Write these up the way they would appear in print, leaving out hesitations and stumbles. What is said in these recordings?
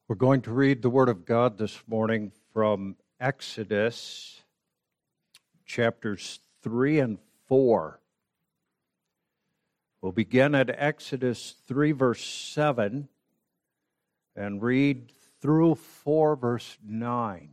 We're going to read the Word of God this morning from Exodus chapters 3 and 4. We'll begin at Exodus 3 verse 7 and read through 4 verse 9.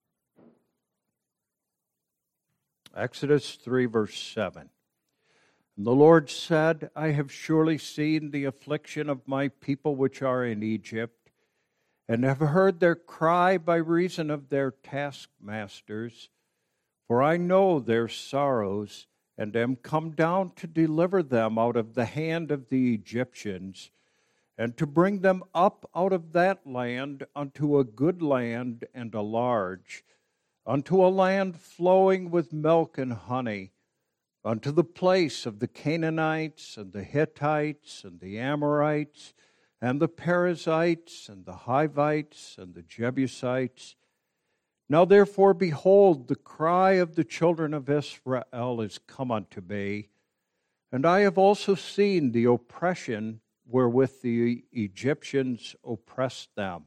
Exodus 3 verse 7. And the Lord said, I have surely seen the affliction of my people which are in Egypt, and have heard their cry by reason of their taskmasters. For I know their sorrows, and am come down to deliver them out of the hand of the Egyptians, and to bring them up out of that land unto a good land and a large, unto a land flowing with milk and honey, unto the place of the Canaanites and the Hittites and the Amorites, and the Perizzites, and the Hivites, and the Jebusites. Now therefore, behold, the cry of the children of Israel is come unto me, and I have also seen the oppression wherewith the Egyptians oppressed them.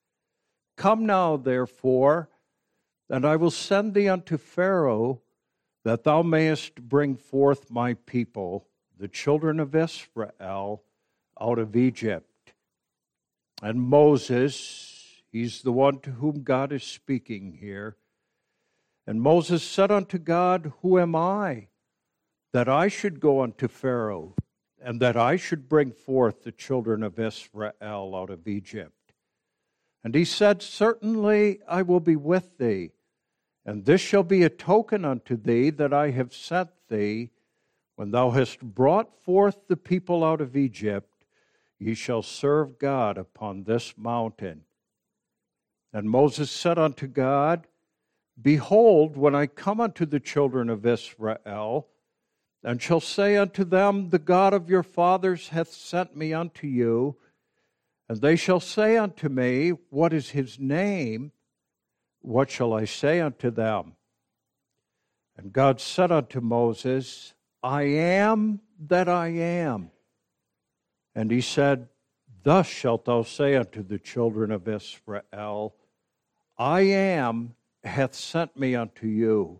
Come now, therefore, and I will send thee unto Pharaoh, that thou mayest bring forth my people, the children of Israel, out of Egypt. And Moses, he's the one to whom God is speaking here. And Moses said unto God, Who am I, that I should go unto Pharaoh, and that I should bring forth the children of Israel out of Egypt? And he said, Certainly I will be with thee, and this shall be a token unto thee that I have sent thee. When thou hast brought forth the people out of Egypt, ye shall serve God upon this mountain. And Moses said unto God, Behold, when I come unto the children of Israel, and shall say unto them, The God of your fathers hath sent me unto you, and they shall say unto me, What is his name? What shall I say unto them? And God said unto Moses, I am that I am. And he said, Thus shalt thou say unto the children of Israel, I am hath sent me unto you.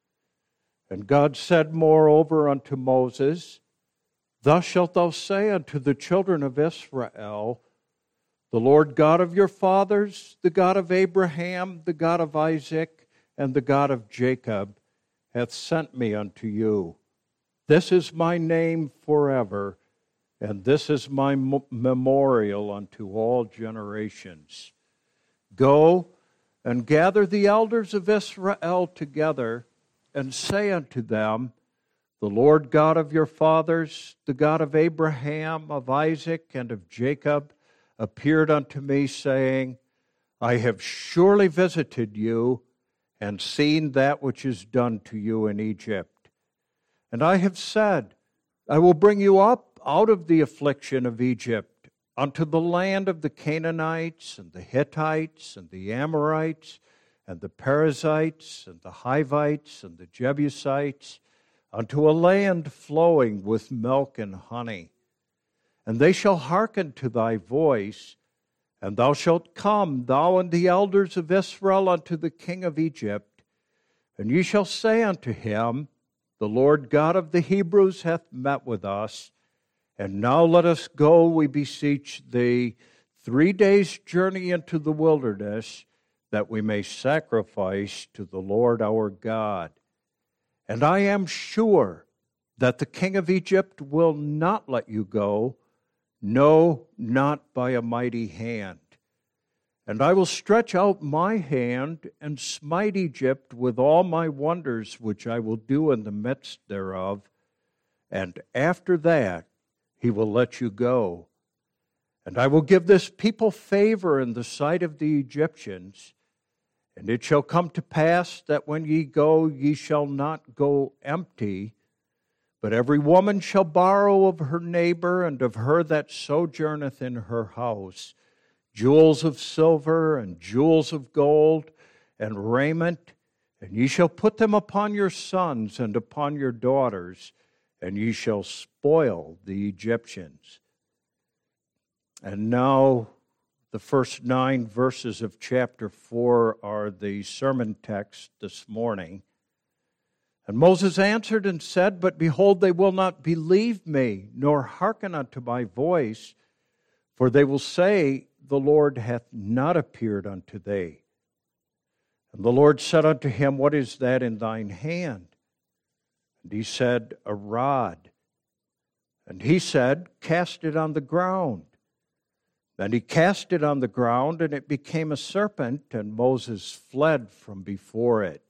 And God said moreover unto Moses, Thus shalt thou say unto the children of Israel, The Lord God of your fathers, the God of Abraham, the God of Isaac, and the God of Jacob, hath sent me unto you. This is my name forever, and this is my memorial unto all generations. Go and gather the elders of Israel together, and say unto them, The Lord God of your fathers, the God of Abraham, of Isaac, and of Jacob, appeared unto me, saying, I have surely visited you, and seen that which is done to you in Egypt. And I have said, I will bring you up out of the affliction of Egypt unto the land of the Canaanites and the Hittites and the Amorites and the Perizzites and the Hivites and the Jebusites, unto a land flowing with milk and honey. And they shall hearken to thy voice, and thou shalt come, thou and the elders of Israel, unto the king of Egypt, and ye shall say unto him, The Lord God of the Hebrews hath met with us, and now let us go, we beseech thee, 3 days' journey into the wilderness, that we may sacrifice to the Lord our God. And I am sure that the king of Egypt will not let you go, no, not by a mighty hand. And I will stretch out my hand and smite Egypt with all my wonders which I will do in the midst thereof, and after that he will let you go. And I will give this people favor in the sight of the Egyptians. And it shall come to pass that when ye go, ye shall not go empty, but every woman shall borrow of her neighbor and of her that sojourneth in her house jewels of silver and jewels of gold and raiment, and ye shall put them upon your sons and upon your daughters, and ye shall spoil the Egyptians. And now The first 9 verses of chapter 4 are the sermon text this morning. And Moses answered and said, But behold, they will not believe me, nor hearken unto my voice, for they will say, The Lord hath not appeared unto thee. And the Lord said unto him, What is that in thine hand? And he said, A rod. And he said, Cast it on the ground. Then he cast it on the ground, and it became a serpent, and Moses fled from before it.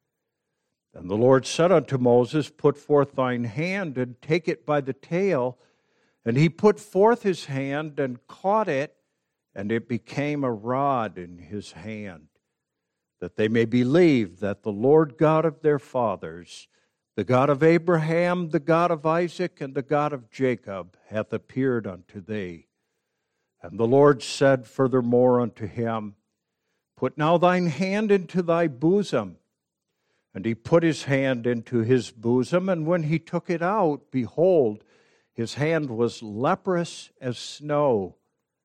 And the Lord said unto Moses, Put forth thine hand, and take it by the tail. And he put forth his hand, and caught it, and it became a rod in his hand, that they may believe that the Lord God of their fathers, the God of Abraham, the God of Isaac, and the God of Jacob, hath appeared unto thee. And the Lord said furthermore unto him, Put now thine hand into thy bosom. And he put his hand into his bosom, and when he took it out, behold, his hand was leprous as snow.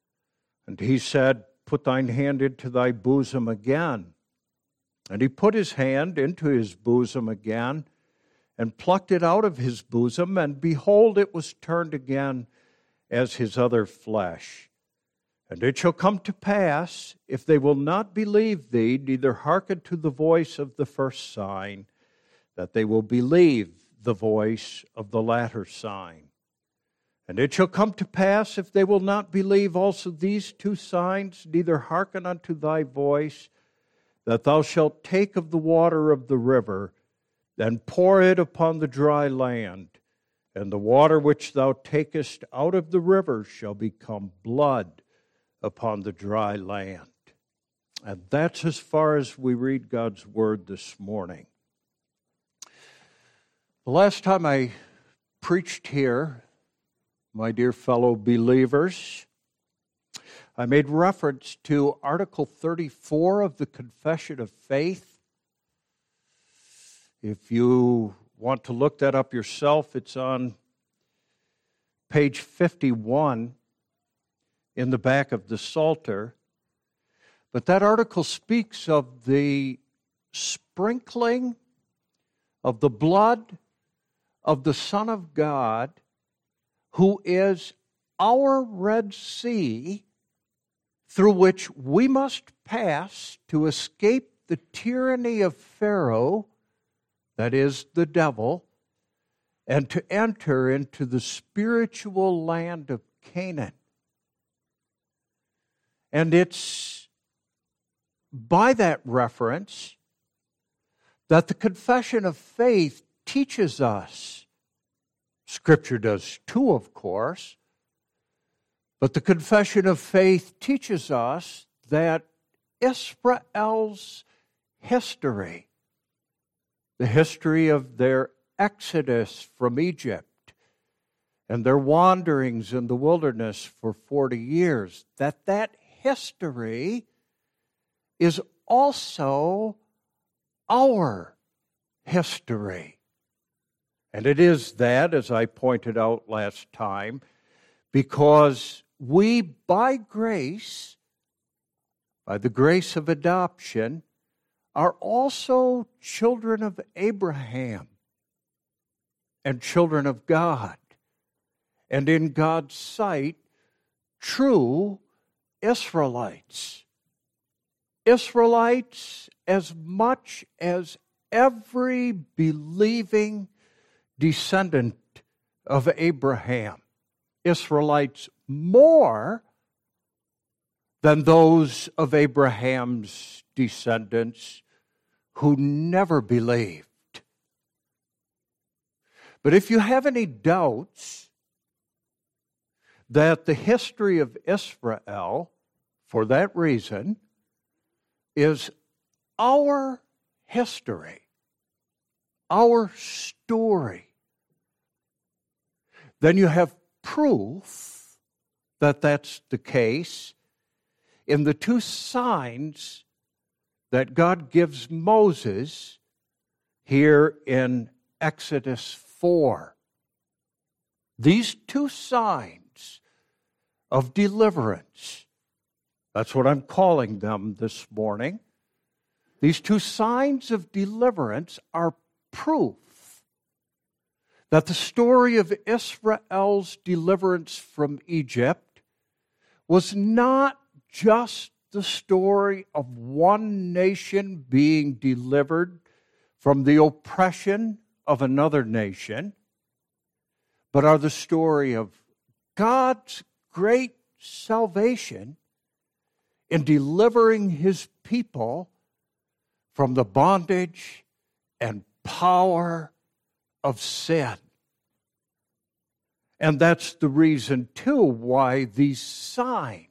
And he said, Put thine hand into thy bosom again. And he put his hand into his bosom again, and plucked it out of his bosom, and behold, it was turned again as his other flesh. And it shall come to pass, if they will not believe thee, neither hearken to the voice of the first sign, that they will believe the voice of the latter sign. And it shall come to pass, if they will not believe also these 2 signs, neither hearken unto thy voice, that thou shalt take of the water of the river, and pour it upon the dry land, and the water which thou takest out of the river shall become blood upon the dry land. And that's as far as we read God's Word this morning. The last time I preached here, my dear fellow believers, I made reference to Article 34 of the Confession of Faith. If you want to look that up yourself, it's on page 51 in the back of the Psalter. But that article speaks of the sprinkling of the blood of the Son of God, who is our Red Sea, through which we must pass to escape the tyranny of Pharaoh, that is, the devil, and to enter into the spiritual land of Canaan. And it's by that reference that the Confession of Faith teaches us. Scripture does too, of course, but the Confession of Faith teaches us that Israel's history, the history of their exodus from Egypt and their wanderings in the wilderness for 40 years, that history is also our history. And it is that, as I pointed out last time, because we, by grace, by the grace of adoption, are also children of Abraham and children of God, and in God's sight, true Israelites. Israelites as much as every believing descendant of Abraham. Israelites more than those of Abraham's descendants who never believed. But if you have any doubts that the history of Israel, for that reason, is our history, our story, then you have proof that that's the case in the 2 signs that God gives Moses here in Exodus 4. These 2 signs of deliverance That's what I'm calling them this morning. These two signs of deliverance are proof that the story of Israel's deliverance from Egypt was not just the story of one nation being delivered from the oppression of another nation, but are the story of God's great salvation in delivering His people from the bondage and power of sin. And that's the reason, too, why these signs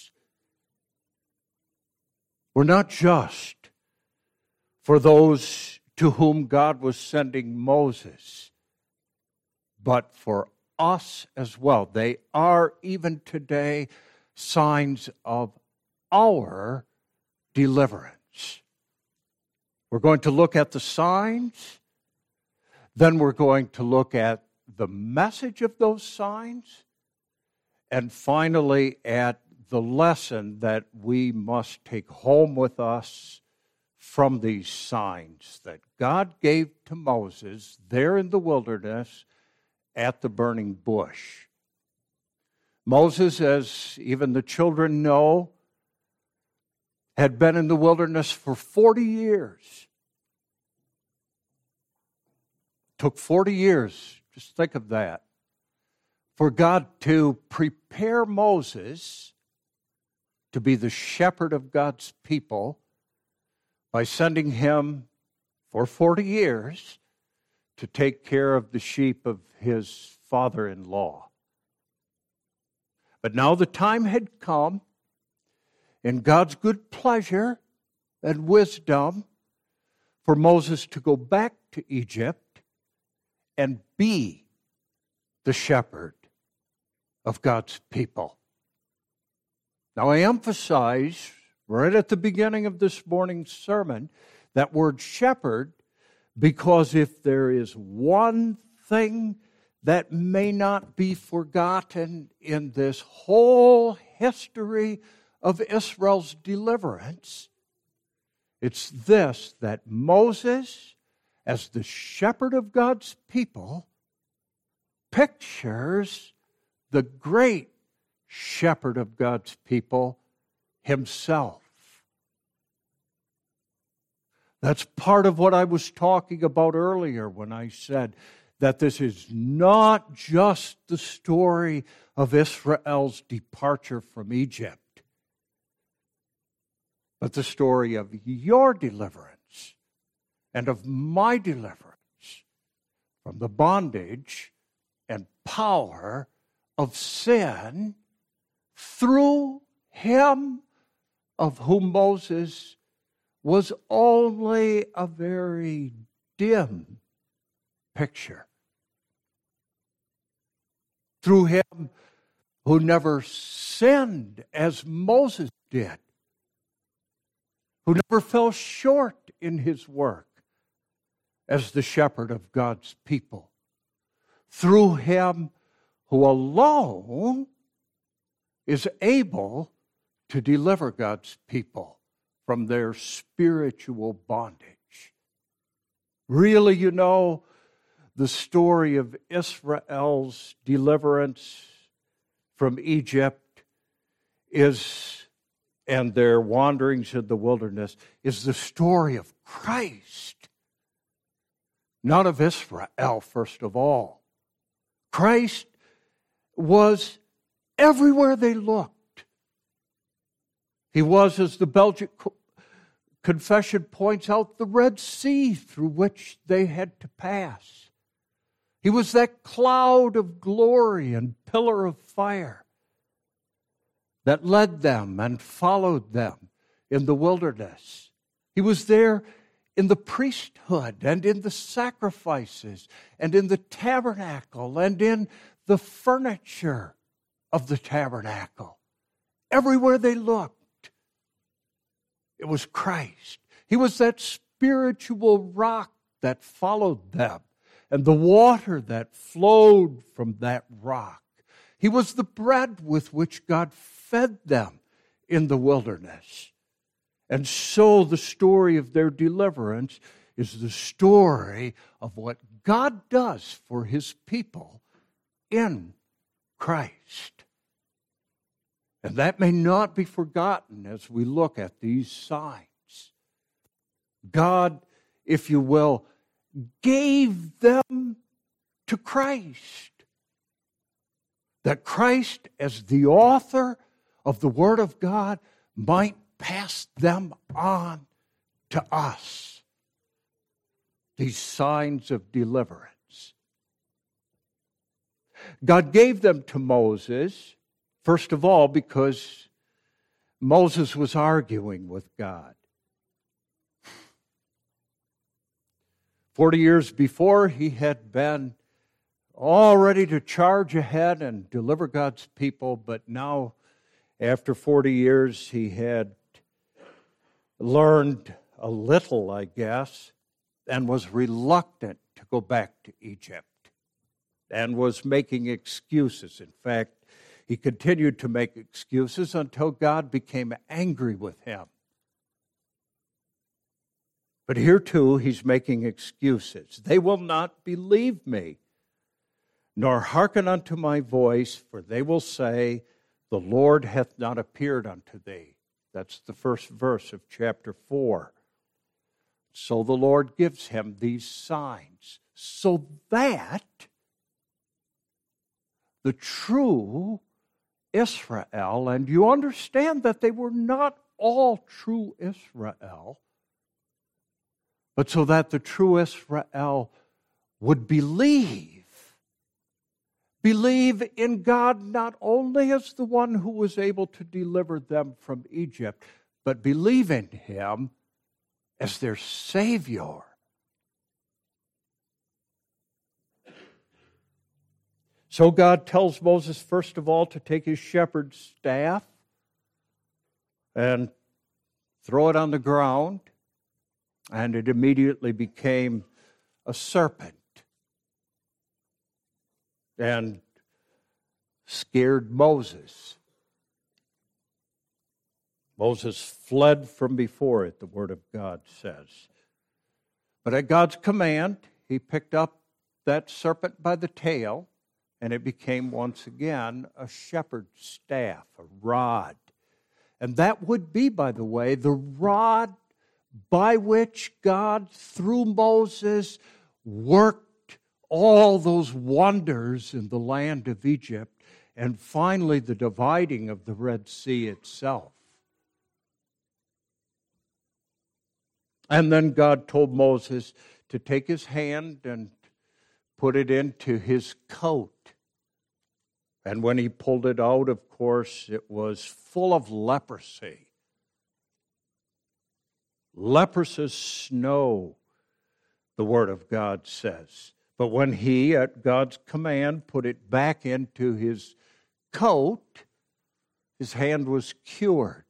were not just for those to whom God was sending Moses, but for us as well. They are, even today, signs of our deliverance. We're going to look at the signs, then we're going to look at the message of those signs, and finally at the lesson that we must take home with us from these signs that God gave to Moses there in the wilderness at the burning bush. Moses, as even the children know, had been in the wilderness for 40 years. Took 40 years, just think of that, for God to prepare Moses to be the shepherd of God's people by sending him for 40 years to take care of the sheep of his father-in-law. But now the time had come, in God's good pleasure and wisdom, for Moses to go back to Egypt and be the shepherd of God's people. Now, I emphasize right at the beginning of this morning's sermon that word shepherd, because if there is one thing that may not be forgotten in this whole history of Israel's deliverance, it's this, that Moses, as the shepherd of God's people, pictures the great shepherd of God's people himself. That's part of what I was talking about earlier when I said that this is not just the story of Israel's departure from Egypt, but the story of your deliverance and of my deliverance from the bondage and power of sin through him of whom Moses was only a very dim picture. Through him who never sinned as Moses did, who never fell short in his work as the shepherd of God's people. Through him who alone is able to deliver God's people from their spiritual bondage. Really, you know, the story of Israel's deliverance from Egypt and their wanderings in the wilderness is the story of Christ, not of Israel, first of all. Christ was everywhere they looked. He was, as the Belgic Confession points out, the Red Sea through which they had to pass. He was that cloud of glory and pillar of fire that led them and followed them in the wilderness. He was there in the priesthood and in the sacrifices and in the tabernacle and in the furniture of the tabernacle. Everywhere they looked, it was Christ. He was that spiritual rock that followed them and the water that flowed from that rock. He was the bread with which God fed them in the wilderness. And so the story of their deliverance is the story of what God does for His people in Christ. And that may not be forgotten as we look at these signs. God, if you will, gave them to Christ. That Christ, as the author of the Word of God, might pass them on to us. These signs of deliverance. God gave them to Moses, first of all, because Moses was arguing with God. 40 years before, he had been all ready to charge ahead and deliver God's people, but now, after 40 years, he had learned a little, I guess, and was reluctant to go back to Egypt and was making excuses. In fact, he continued to make excuses until God became angry with him. But here too, he's making excuses. They will not believe me, nor hearken unto my voice, for they will say, the Lord hath not appeared unto thee. That's the first verse of chapter 4. So the Lord gives him these signs, so that the true Israel, and you understand that they were not all true Israel, but so that the true Israel would believe in God not only as the one who was able to deliver them from Egypt, but believe in Him as their Savior. So God tells Moses, first of all, to take his shepherd's staff and throw it on the ground, and it immediately became a serpent and scared Moses. Moses fled from before it, the Word of God says. But at God's command, he picked up that serpent by the tail, and it became once again a shepherd's staff, a rod. And that would be, by the way, the rod by which God, through Moses, worked all those wonders in the land of Egypt, and finally the dividing of the Red Sea itself. And then God told Moses to take his hand and put it into his coat. And when he pulled it out, of course, it was full of leprosy. Leprous as snow, the Word of God says. But when he, at God's command, put it back into his coat, his hand was cured,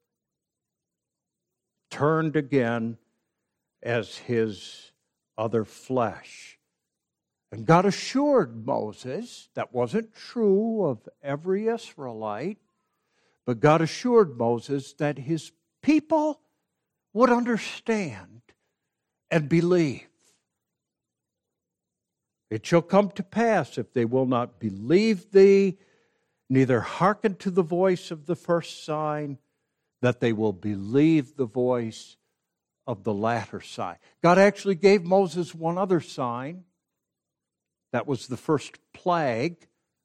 turned again as his other flesh. And God assured Moses, that wasn't true of every Israelite, but God assured Moses that his people would understand and believe. It shall come to pass, if they will not believe thee, neither hearken to the voice of the first sign, that they will believe the voice of the latter sign. God actually gave Moses one other sign. That was the first plague.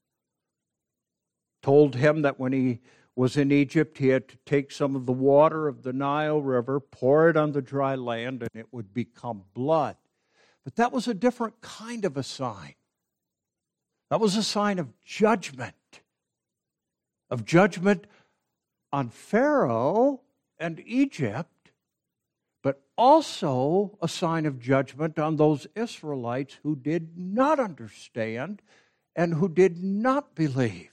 Told him that when he was in Egypt, he had to take some of the water of the Nile River, pour it on the dry land, and it would become blood. But that was a different kind of a sign. That was a sign of judgment on Pharaoh and Egypt, but also a sign of judgment on those Israelites who did not understand and who did not believe.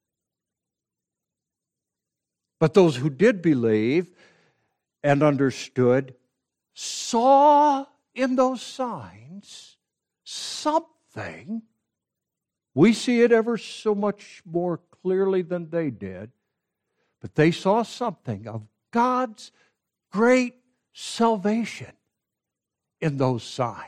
But those who did believe and understood saw in those signs something. We see it ever so much more clearly than they did. But they saw something of God's great salvation in those signs.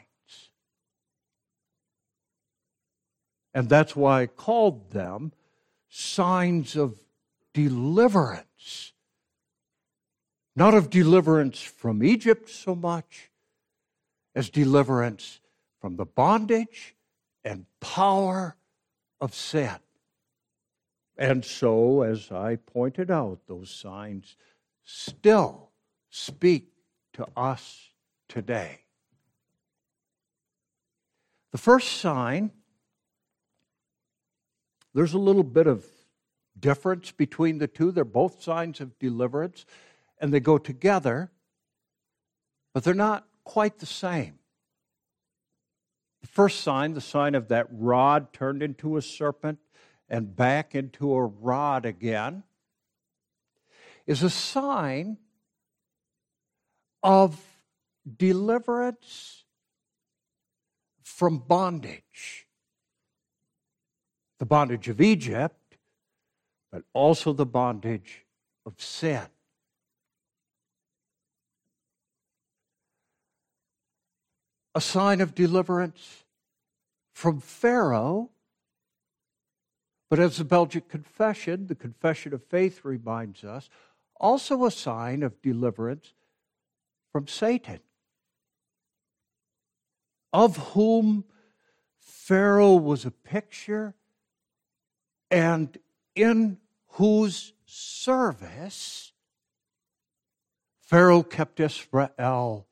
And that's why I called them signs of deliverance. Not of deliverance from Egypt so much as deliverance from the bondage and power of sin. And so, as I pointed out, those signs still speak to us today. The first sign, there's a little bit of difference between the two. They're both signs of deliverance, and they go together, but they're not quite the same. The first sign, the sign of that rod turned into a serpent and back into a rod again, is a sign of deliverance from bondage. The bondage of Egypt, but also the bondage of sin. A sign of deliverance from Pharaoh, but as the Belgic Confession, the Confession of Faith reminds us, also a sign of deliverance from Satan, of whom Pharaoh was a picture and in whose service Pharaoh kept Israel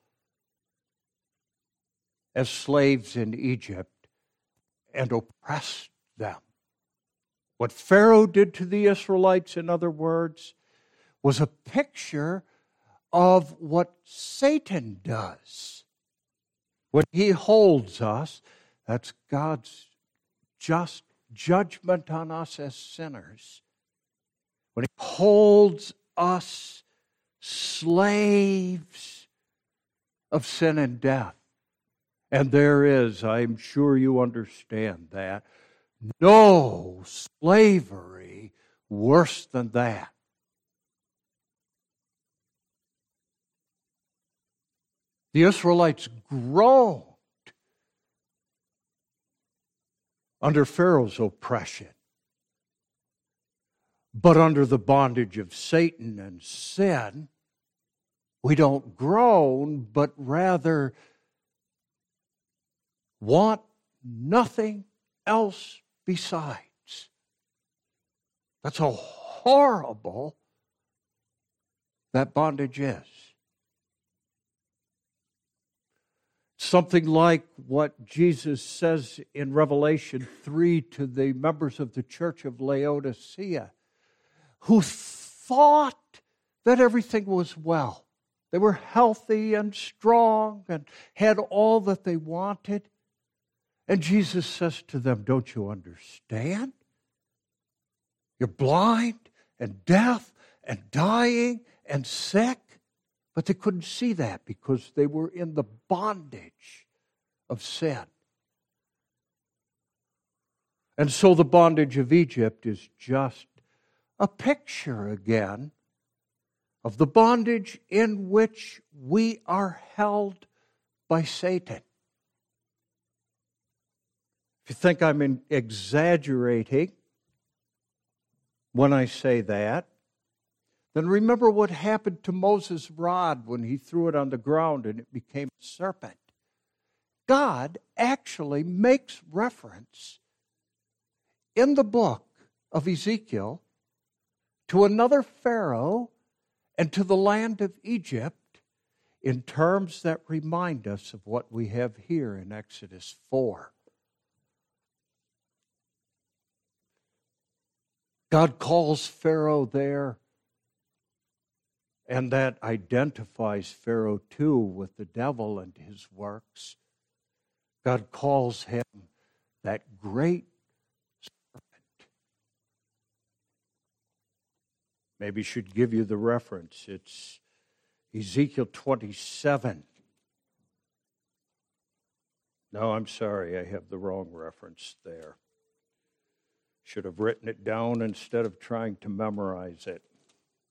as slaves in Egypt and oppressed them. What Pharaoh did to the Israelites, in other words, was a picture of what Satan does. When he holds us, that's God's just judgment on us as sinners. When he holds us slaves of sin and death. And there is, I'm sure you understand that, no slavery worse than that. The Israelites groaned under Pharaoh's oppression, but under the bondage of Satan and sin, we don't groan, but rather want nothing else besides. That's how horrible that bondage is. Something like what Jesus says in Revelation 3 to the members of the church of Laodicea, who thought that everything was well. They were healthy and strong and had all that they wanted. And Jesus says to them, don't you understand? You're blind and deaf and dying and sick. But they couldn't see that because they were in the bondage of sin. And so the bondage of Egypt is just a picture again of the bondage in which we are held by Satan. If you think I'm exaggerating when I say that, then remember what happened to Moses' rod when he threw it on the ground and it became a serpent. God actually makes reference in the book of Ezekiel to another Pharaoh and to the land of Egypt in terms that remind us of what we have here in Exodus 4. God calls Pharaoh there, and that identifies Pharaoh too with the devil and his works. God calls him that great serpent. Maybe I should give you the reference. It's Ezekiel 27. No, I'm sorry, I have the wrong reference there. Should have written it down instead of trying to memorize it.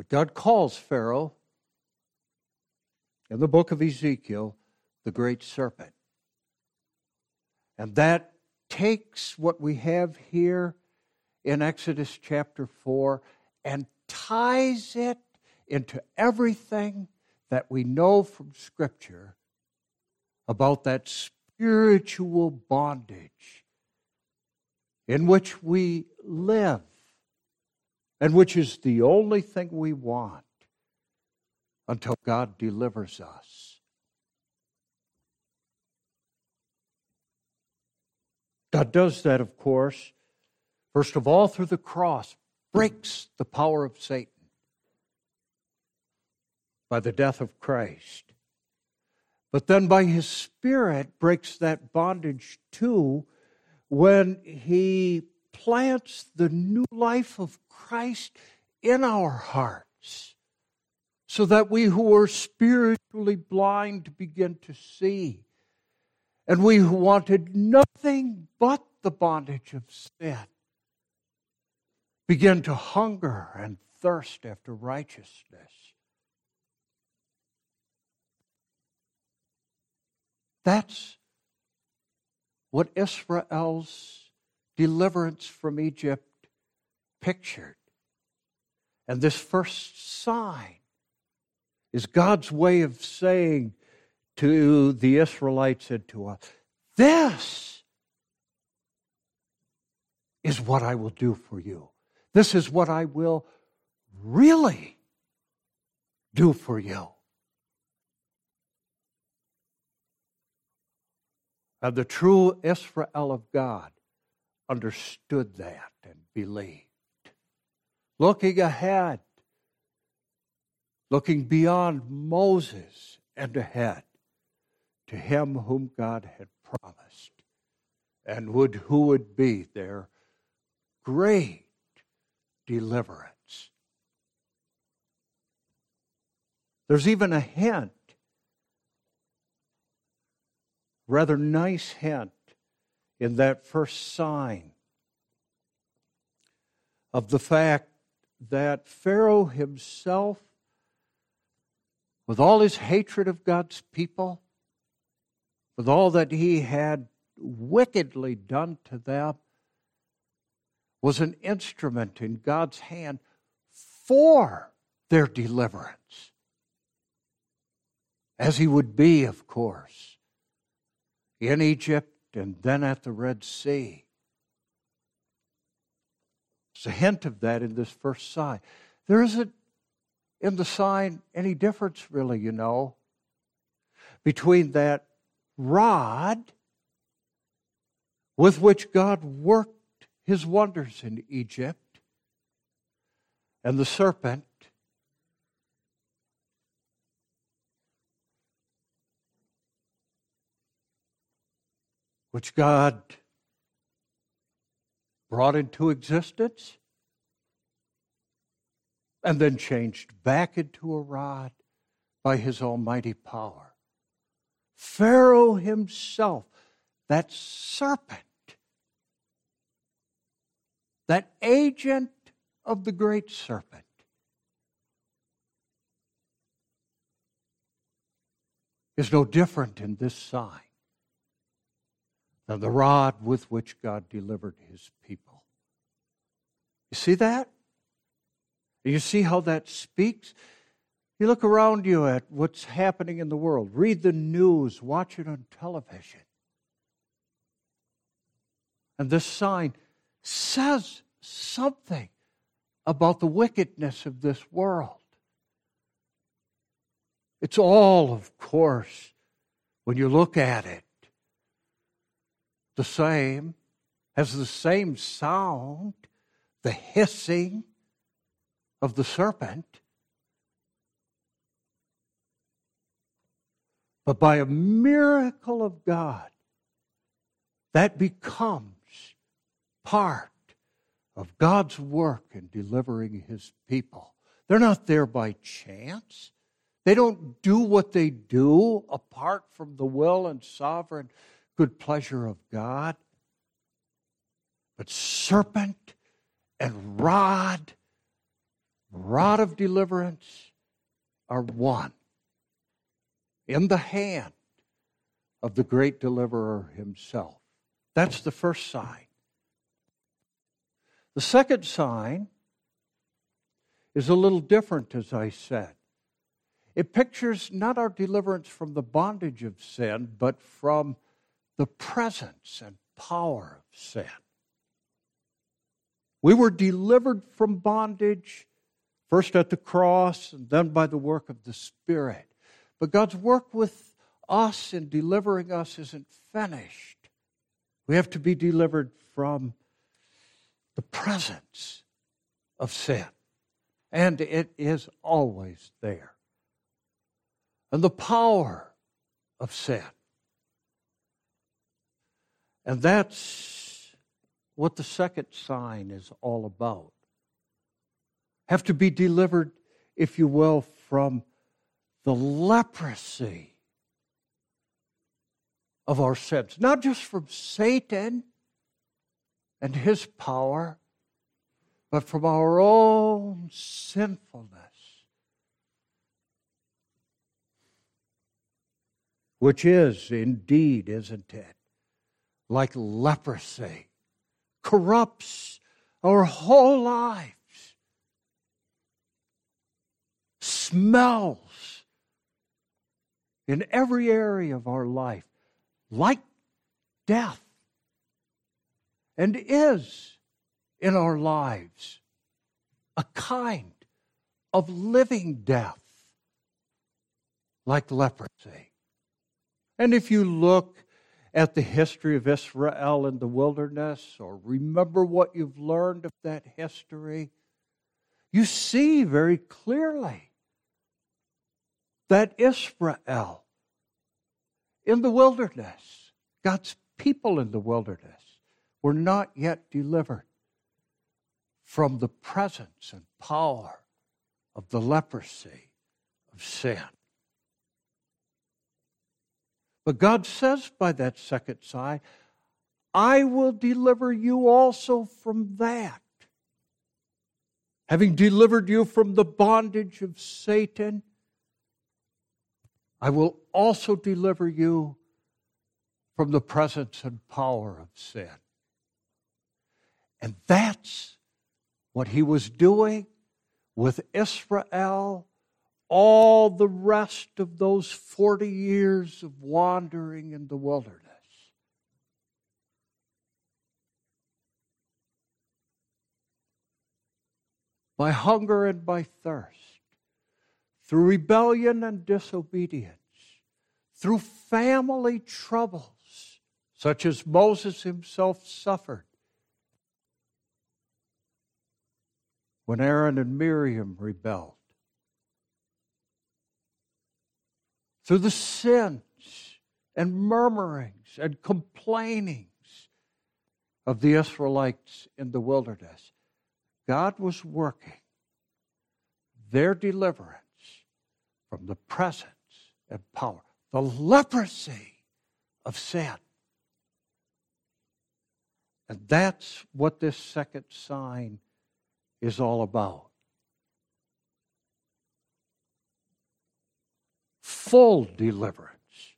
But God calls Pharaoh, in the book of Ezekiel, the great serpent. And that takes what we have here in Exodus chapter 4 and ties it into everything that we know from Scripture about that spiritual bondage in which we live and which is the only thing we want until God delivers us. God does that, of course, first of all through the cross, breaks the power of Satan by the death of Christ. But then by His Spirit breaks that bondage too when He plants the new life of Christ in our hearts so that we who are spiritually blind begin to see. And we who wanted nothing but the bondage of sin begin to hunger and thirst after righteousness. That's what Israel's deliverance from Egypt pictured. And this first sign is God's way of saying to the Israelites and to us, this is what I will do for you. This is what I will really do for you. And the true Israel of God understood that and believed. Looking ahead, looking beyond Moses and ahead to him whom God had promised and who would be their great deliverance. There's even a hint, rather nice hint, in that first sign of the fact that Pharaoh himself, with all his hatred of God's people, with all that he had wickedly done to them, was an instrument in God's hand for their deliverance. As he would be, of course, in Egypt and then at the Red Sea. There's a hint of that in this first sign. There isn't in the sign any difference, really, between that rod with which God worked His wonders in Egypt and the serpent which God brought into existence and then changed back into a rod by His almighty power. Pharaoh himself, that serpent, that agent of the great serpent, is no different in this sign than the rod with which God delivered His people. You see that? You see how that speaks? You look around you at what's happening in the world. Read the news. Watch it on television. And this sign says something about the wickedness of this world. It's all, of course, when you look at it, the same, has the same sound, the hissing of the serpent. But by a miracle of God, that becomes part of God's work in delivering His people. They're not there by chance. They don't do what they do apart from the will and sovereign good pleasure of God. But serpent and rod rod of deliverance are one in the hand of the great deliverer himself. That's the first sign. The second sign is a little different, as I said. It pictures not our deliverance from the bondage of sin, but from the presence and power of sin. We were delivered from bondage, first at the cross and then by the work of the Spirit. But God's work with us in delivering us isn't finished. We have to be delivered from the presence of sin. And it is always there. And the power of sin. And that's what the second sign is all about. Have to be delivered, if you will, from the leprosy of our sins. Not just from Satan and his power, but from our own sinfulness, which is indeed, isn't it, like leprosy, corrupts our whole lives, smells in every area of our life like death, and is in our lives a kind of living death like leprosy. And if you look at the history of Israel in the wilderness, or remember what you've learned of that history, you see very clearly that Israel in the wilderness, God's people in the wilderness, were not yet delivered from the presence and power of the leprosy of sin. But God says by that second sign, I will deliver you also from that. Having delivered you from the bondage of Satan, I will also deliver you from the presence and power of sin. And that's what he was doing with Israel all the rest of those 40 years of wandering in the wilderness. By hunger and by thirst, through rebellion and disobedience, through family troubles, such as Moses himself suffered when Aaron and Miriam rebelled, through the sins and murmurings and complainings of the Israelites in the wilderness, God was working their deliverance from the presence and power, the leprosy of sin. And that's what this second sign is all about. Full deliverance.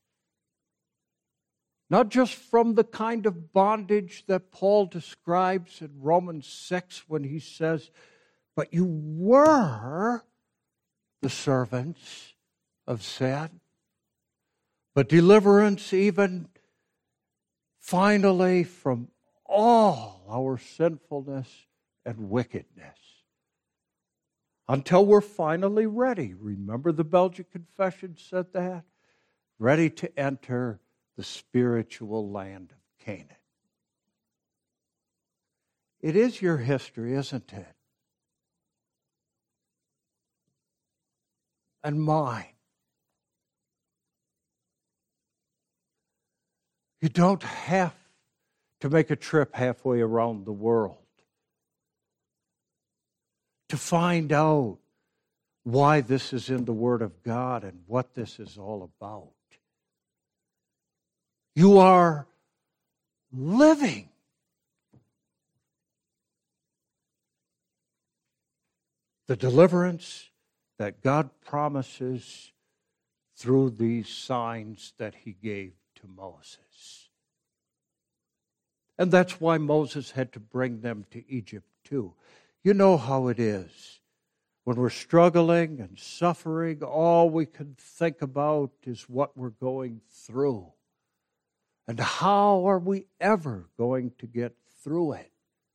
Not just from the kind of bondage that Paul describes in Romans 6 when he says, but you were the servants of sin. But deliverance even finally from all our sinfulness and wickedness. Until we're finally ready. Remember the Belgian Confession said that? Ready to enter the spiritual land of Canaan. It is your history, isn't it? And mine. You don't have to make a trip halfway around the world to find out why this is in the Word of God and what this is all about. You are living the deliverance that God promises through these signs that he gave to Moses. And that's why Moses had to bring them to Egypt too. You know how it is. When we're struggling and suffering, all we can think about is what we're going through. And how are we ever going to get through it?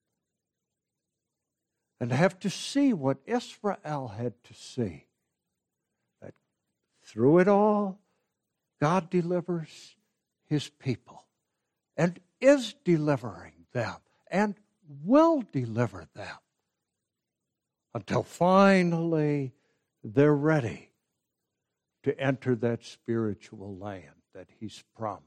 And have to see what Israel had to see. That through it all, God delivers his people. And is delivering them. And will deliver them. Until finally they're ready to enter that spiritual land that he's promised.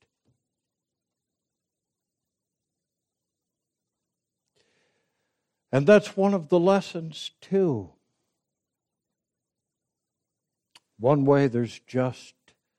And that's one of the lessons too. One way there's just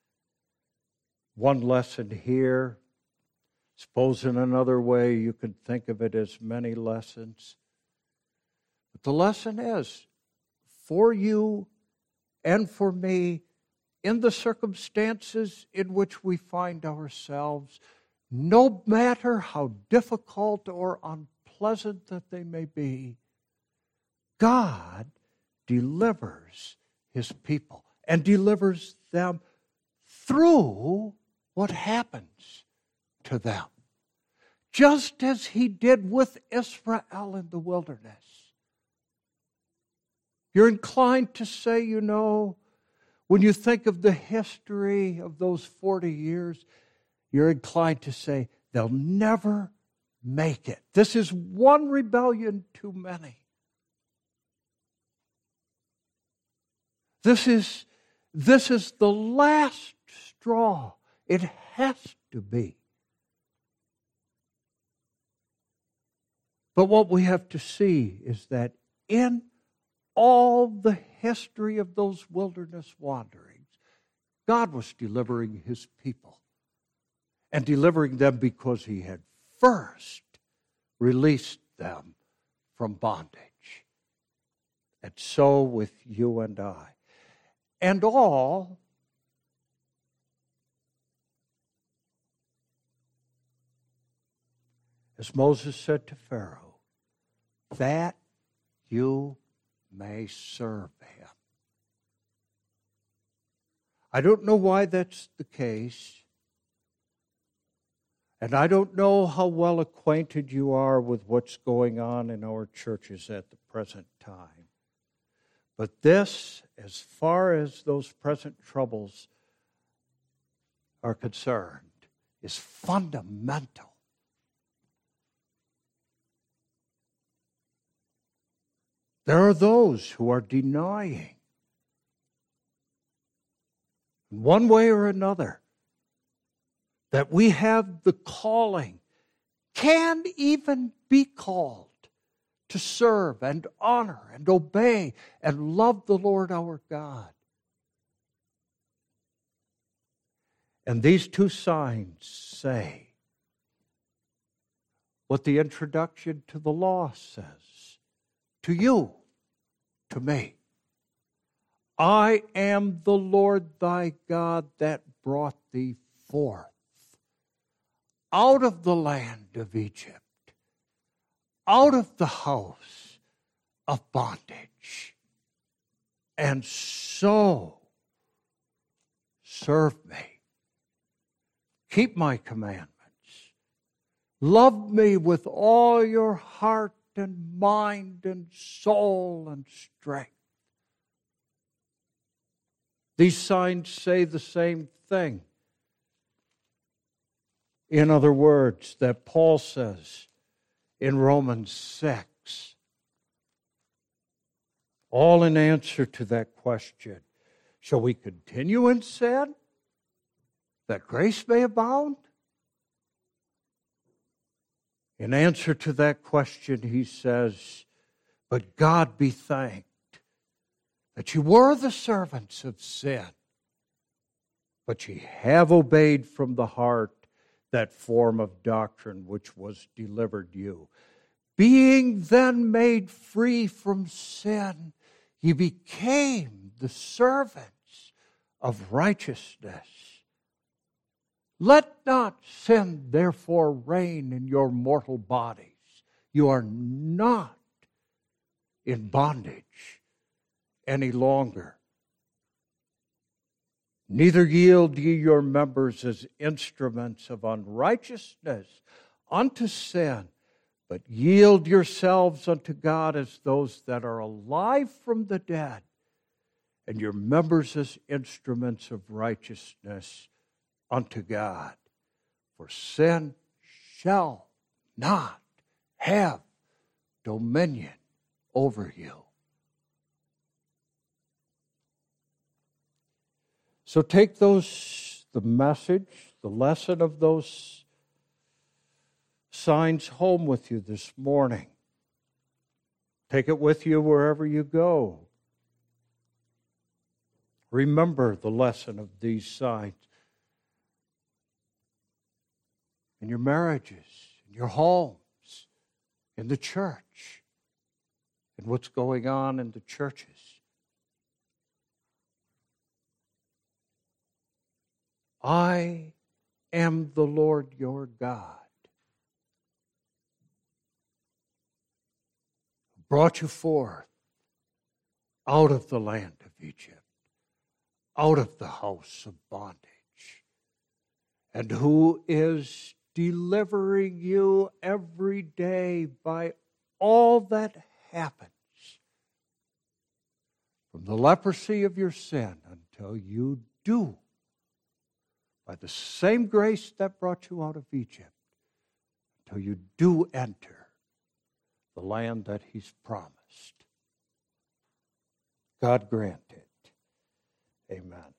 one lesson here. Suppose in another way you could think of it as many lessons. But the lesson is, for you and for me, in the circumstances in which we find ourselves, no matter how difficult or unpleasant that they may be, God delivers his people and delivers them through what happens to them. Just as he did with Israel in the wilderness. You're inclined to say, when you think of the history of those 40 years, you're inclined to say, they'll never make it. This is one rebellion too many. This is the last straw. It has to be. But what we have to see is that in all the history of those wilderness wanderings, God was delivering his people. And delivering them because he had first released them from bondage. And so with you and I. And all as Moses said to Pharaoh, that you may serve him. I don't know why that's the case. And I don't know how well acquainted you are with what's going on in our churches at the present time. But this, as far as those present troubles are concerned, is fundamental. There are those who are denying, in one way or another, that we have the calling, can even be called to serve and honor and obey and love the Lord our God. And these two signs say what the introduction to the law says. To you, to me. I am the Lord thy God that brought thee forth out of the land of Egypt, out of the house of bondage. And so serve me. Keep my commandments. Love me with all your heart and mind and soul and strength. These signs say the same thing. In other words, that Paul says in Romans 6, all in answer to that question, shall we continue in sin that grace may abound? In answer to that question, he says, but God be thanked that you were the servants of sin, but ye have obeyed from the heart that form of doctrine which was delivered you. Being then made free from sin Ye became the servants of righteousness. Let not sin therefore reign in your mortal bodies. You are not in bondage any longer. Neither yield ye your members as instruments of unrighteousness unto sin, but yield yourselves unto God as those that are alive from the dead, and your members as instruments of righteousness unto God. For sin shall not have dominion over you. So take the message, the lesson of those signs home with you this morning. Take it with you wherever you go. Remember the lesson of these signs in your marriages, in your homes, in the church, and what's going on in the churches. I am the Lord your God, who brought you forth out of the land of Egypt, out of the house of bondage, and who is delivering you every day by all that happens from the leprosy of your sin until you do, by the same grace that brought you out of Egypt, until you do enter the land that He's promised. God grant it. Amen.